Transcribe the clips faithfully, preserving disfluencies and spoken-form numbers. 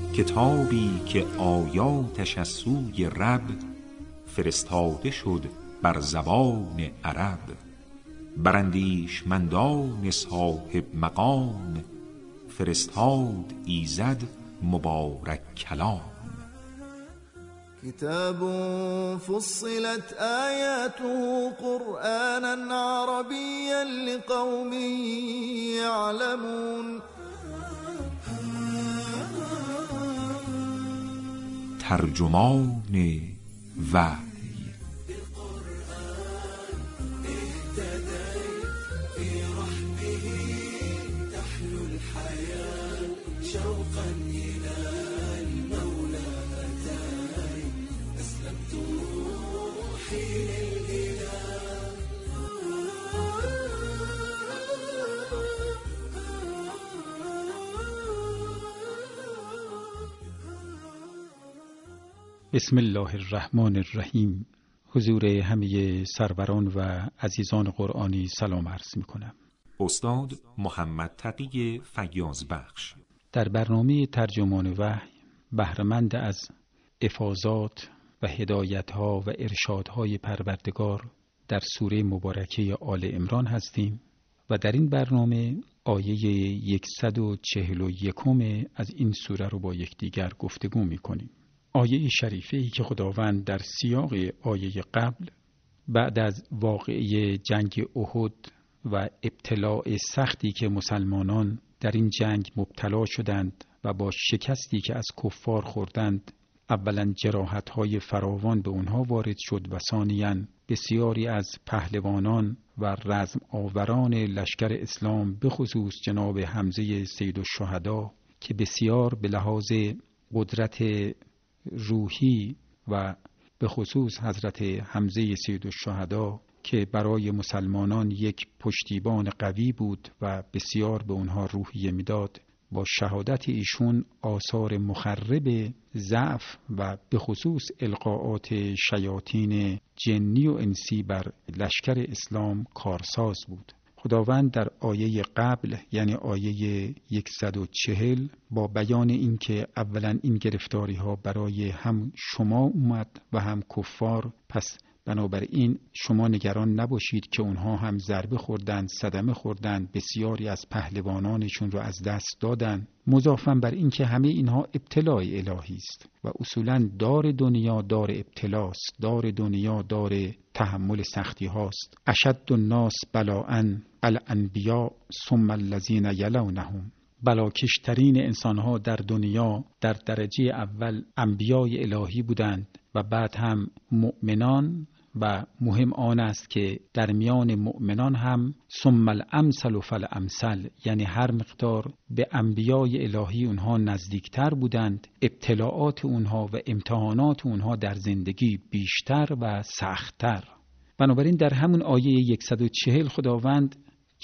کتابی که آیاتش از سوی رب فرستاده شد بر زبان عرب، بر اندیشمندان صاحب مقام فرستاد ایزد مبارک کلام. کتاب فصلت آیاته قرآنا عربیا لقوم یعلمون. ترجمان وحی. بسم الله الرحمن الرحیم. حضور همه سروران و عزیزان قرآنی سلام عرض می کنم. استاد محمد تقی فیاض بخش در برنامه ترجمان وحی بهره‌مند از افاضات و هدایت‌ها و ارشادهای پروردگار در سوره مبارکه آل عمران هستیم و در این برنامه آیه صد و چهل و یک از این سوره رو با یکدیگر گفتگو می‌کنیم. آیه شریفه‌ای که خداوند در سیاق آیه قبل بعد از واقعه جنگ احد و ابتلاء سختی که مسلمانان در این جنگ مبتلا شدند و با شکستی که از کفار خوردند، اولا جراحت‌های فراوان به اونها وارد شد و ثانیاً بسیاری از پهلوانان و رزم آوران لشکر اسلام به خصوص جناب حمزه سید الشهدا که بسیار به لحاظ قدرت روحی و به خصوص حضرت حمزه سید الشهدا که برای مسلمانان یک پشتیبان قوی بود و بسیار به اونها روحیه میداد، با شهادت ایشون آثار مخرب ضعف و به خصوص القاءات شیاطین جنی و انسی بر لشکر اسلام کارساز بود. خداوند در آیه قبل یعنی آیه صد و چهل با بیان این که اولا این گرفتاری ها برای هم شما اومد و هم کفار، پس بنابراین شما نگران نباشید که اونها هم ضربه خوردند، صدمه خوردند، بسیاری از پهلوانانشون رو از دست دادند، مضافاً بر این که همه اینها ابتلاء الهی است و اصولاً دار دنیا دار ابتلاست، دار دنیا دار تحمل سختی هاست. اشد الناس بلاء الانبیاء ثم الذین یلونهم. بلاکشترین انسانها در دنیا در درجه اول انبیای الهی بودند و بعد هم مؤمنان و مهم آن است که در میان مؤمنان هم ثم الامثل فالامثل، یعنی هر مقدار به انبیای الهی اونها نزدیکتر بودند، ابتلاعات اونها و امتحانات اونها در زندگی بیشتر و سختتر. بنابراین در همون آیه صد و چهل خداوند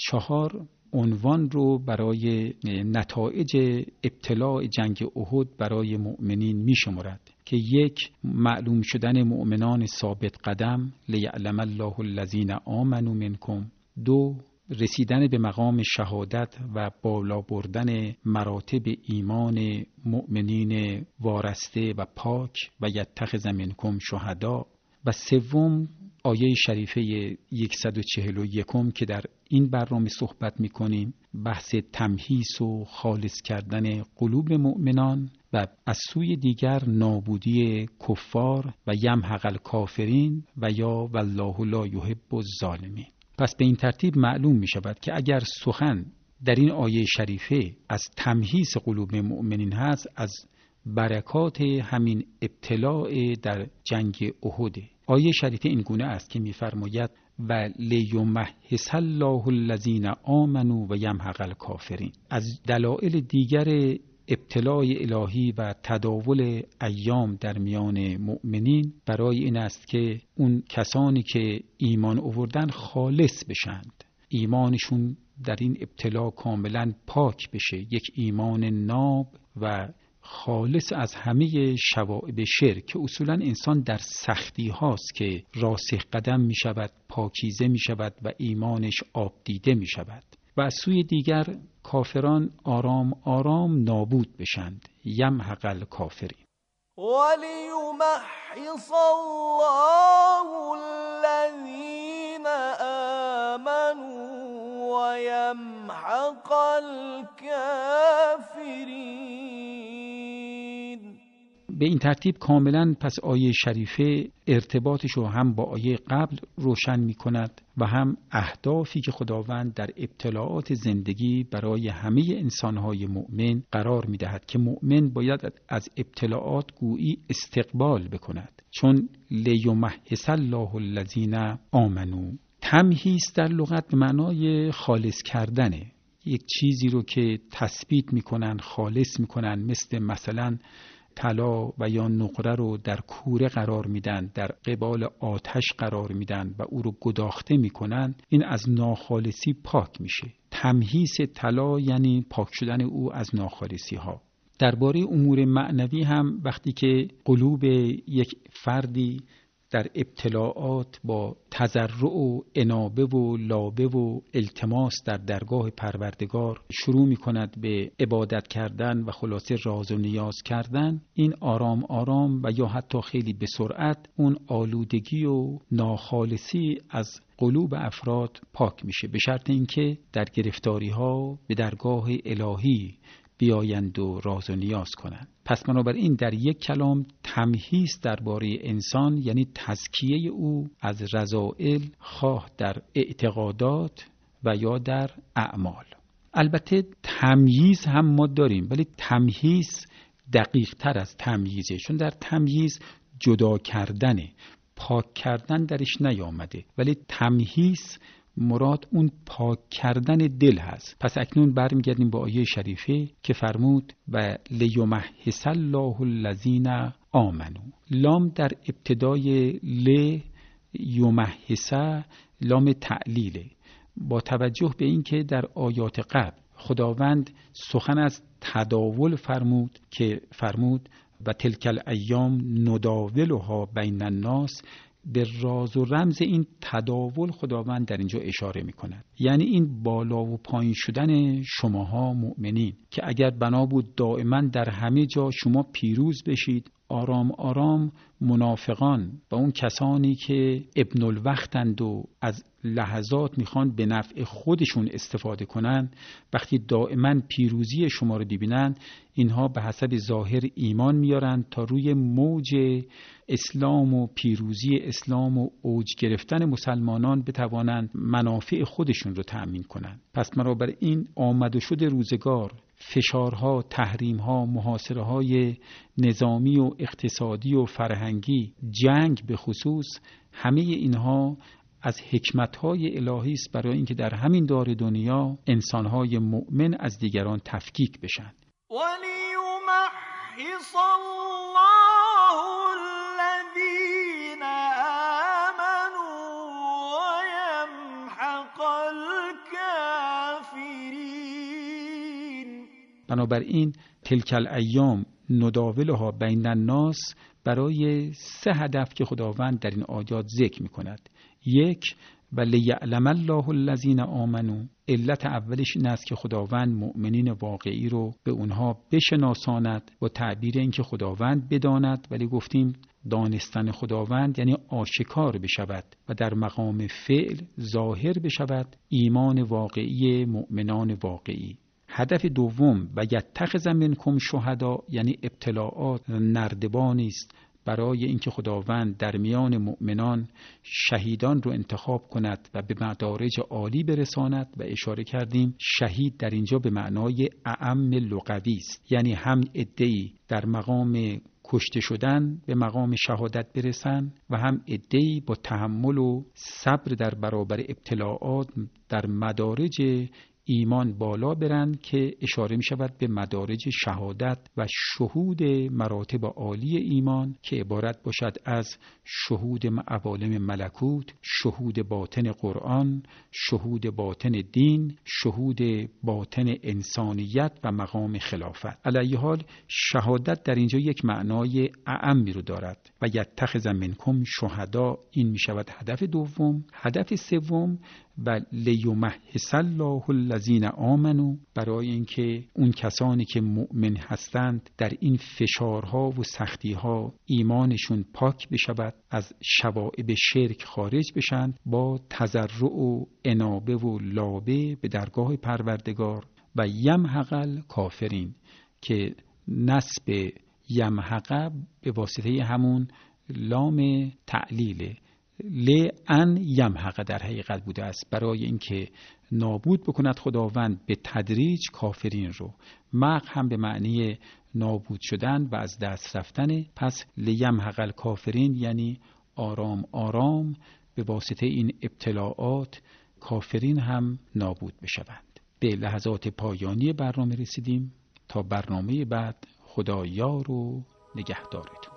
چهار عنوان رو برای نتایج ابتلاع جنگ احد برای مؤمنین می شمارد که یک، معلوم شدن مؤمنان ثابت قدم لیعلم الله الذین آمنوا منکم. دو، رسیدن به مقام شهادت و بالا بردن مراتب ایمان مؤمنین وارسته و پاک و یتخذ منکم شهدا. و سوم آیه شریفه صد و چهل و یک که در این برنامه صحبت می‌کنیم، بحث تمحیص و خالص کردن قلوب مؤمنان و از سوی دیگر نابودی کفار و یمحق الکافرین و یا والله لا یحب الظالمین. پس به این ترتیب معلوم می شود که اگر سخن در این آیه شریفه از تمحیص قلوب مؤمنین هست، از برکات همین ابتلاع در جنگ احد. آیه شریفه این گونه است که می‌فرماید و لیمحص الله الذین آمنوا و یمحق الکافرین. از دلایل دیگر ابتلاع الهی و تداول ایام در میان مؤمنین برای این است که اون کسانی که ایمان آوردن خالص بشند، ایمانشون در این ابتلا کاملا پاک بشه، یک ایمان ناب و خالص از همه شوائب شرک که اصولا انسان در سختی هاست که راسخ قدم می شود، پاکیزه می شود و ایمانش آب دیده می شود. و از سوی دیگر کافران آرام آرام نابود بشند. یمحق الکافرین. وَلِيُمَحِّصَ اللَّهُ الَّذِينَ آمَنُوا وَيَمْحَقَ الْكَافِرِينَ. به این ترتیب کاملا پس آیه شریفه ارتباطش رو هم با آیه قبل روشن می کند و هم اهدافی که خداوند در ابتلاعات زندگی برای همه انسانهای مؤمن قرار می دهد که مؤمن باید از ابتلاعات گویی استقبال بکند، چون لیمحص الله الذین آمنوا. تمحیص در لغت به معنای خالص کردنه، یک چیزی رو که تثبیت می کنن، خالص می کنن، مثل مثلا طلا و یا نقره رو در کوره قرار میدن، در قبال آتش قرار میدن و او رو گداخته میکنن، این از ناخالصی پاک میشه. تمحیص طلا یعنی پاک شدن او از ناخالصی ها. درباره امور معنوی هم وقتی که قلوب یک فردی در ابتلاعات با تضرع و انابه و لابه و التماس در درگاه پروردگار شروع می کند به عبادت کردن و خلاصه راز و نیاز کردن، این آرام آرام و یا حتی خیلی به سرعت اون آلودگی و ناخالصی از قلوب افراد پاک میشه، به شرط اینکه در گرفتاری ها به درگاه الهی بیایند و راز و نیاز کنند. پس بنابراین در یک کلام تمحیص درباره انسان یعنی تزکیه او از رذائل، خواه در اعتقادات و یا در اعمال. البته تمییز هم ما داریم، ولی تمحیص دقیق تر از تمییزه، چون در تمییز جدا کردنه، پاک کردن درش نیامده، ولی تمحیص مراد اون پاک کردن دل هست. پس اکنون برمیگردیم با آیه شریفه که فرمود و لیمحص الله الذین آمنوا. لام در ابتدای ل یمحص لام تعلیله، با توجه به این که در آیات قبل خداوند سخن از تداول فرمود که فرمود و تلک الایام نداولها بین الناس، به راز و رمز این تداول خداوند در اینجا اشاره می کند. یعنی این بالا و پایین شدن شماها مؤمنین که اگر بنا بود دائما در همه جا شما پیروز بشید، آرام آرام منافقان و اون کسانی که ابن الوقتند و از لحظات میخوان به نفع خودشون استفاده کنن، وقتی دائما پیروزی شما رو ببینن، اینها به حسب ظاهر ایمان میارن تا روی موج اسلام و پیروزی اسلام و اوج گرفتن مسلمانان بتوانند منافع خودشون رو تأمین کنن. پس بنابر این آمد و شد روزگار، فشارها، تحریمها، محاصره‌های نظامی و اقتصادی و فرهنگی، جنگ به خصوص، همه اینها از حکمت‌های الهی است برای اینکه در همین دار دنیا انسان‌های مؤمن از دیگران تفکیک بشن. وَلِيُمَحِّصَ اللَّهُ الَّذِينَ آمَنُوا وَيَمْحَقَ الْكَافِرِينَ. بنابراین تلک الایام نداولها بین الناس برای سه هدف که خداوند در این آیات ذکر می کند. یک، و لیعلم الله الذین آمنوا، علت اولش این است که خداوند مؤمنین واقعی رو به اونها بشناساند و تعبیر این که خداوند بداند، ولی گفتیم دانستن خداوند یعنی آشکار بشود و در مقام فعل ظاهر بشود ایمان واقعی مؤمنان واقعی. هدف دوم و یتخذ منکم شهدا، یعنی ابتلاعات نردبانی است برای اینکه خداوند در میان مؤمنان شهیدان رو انتخاب کند و به مدارج عالی برساند. و اشاره کردیم شهید در اینجا به معنای اعم لغوی است، یعنی هم عده‌ای در مقام کشته شدن به مقام شهادت برسن و هم عده‌ای با تحمل و صبر در برابر ابتلاعات در مدارج ایمان بالا برن که اشاره می شود به مدارج شهادت و شهود مراتب عالی ایمان که عبارت باشد از شهود عوالم ملکوت، شهود باطن قرآن، شهود باطن دین، شهود باطن انسانیت و مقام خلافت. علیه حال شهادت در اینجا یک معنای اعمی رو دارد و یتخذ منکم شهدا، این می شود هدف دوم. هدف سوم و لیمحص الله الذین آمنوا، برای اینکه اون کسانی که مؤمن هستند در این فشارها و سختیها ایمانشون پاک بشود، از شوائب شرک خارج بشند، با تضرع و انابه و لابه به درگاه پروردگار. و یمحق الکافرین که نسب یمحق به واسطه همون لام تعلیله، لئن یمحق در حقیقت بوده است، برای اینکه نابود بکند خداوند به تدریج کافرین رو. محق هم به معنی نابود شدن و از دست رفتن، پس لیمحق الکافرین یعنی آرام آرام به واسطه این ابتلاعات کافرین هم نابود بشوند. به لحظات پایانی برنامه رسیدیم. تا برنامه بعد، خدا یار و نگهدارتون.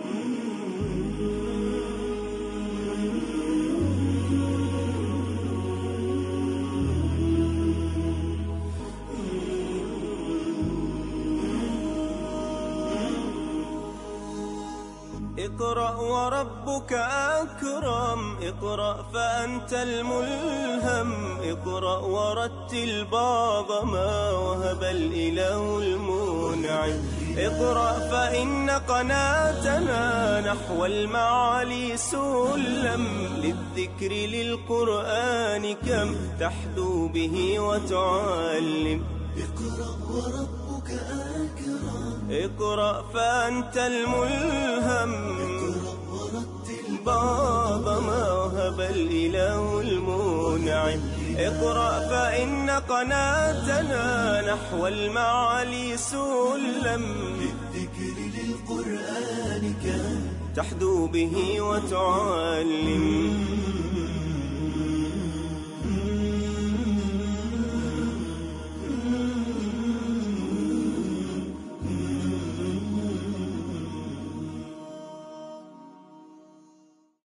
اقرأ وربك أكرم، اقرأ فأنت الملهم، اقرأ ورتل باب ما وهب الإله المنعم، اقرأ فإن قناتنا نحو المعالي سلم، للذكر للقرآن كم تحدو به وتعلم. اقرأ وربك أكرم، اقرأ فأنت الملهم، باب ما وهب الإله المنعم، اقرأ فإن قناتنا نحو المعالي سلم، للذكر للقرآن كم تحدو به وتعلم.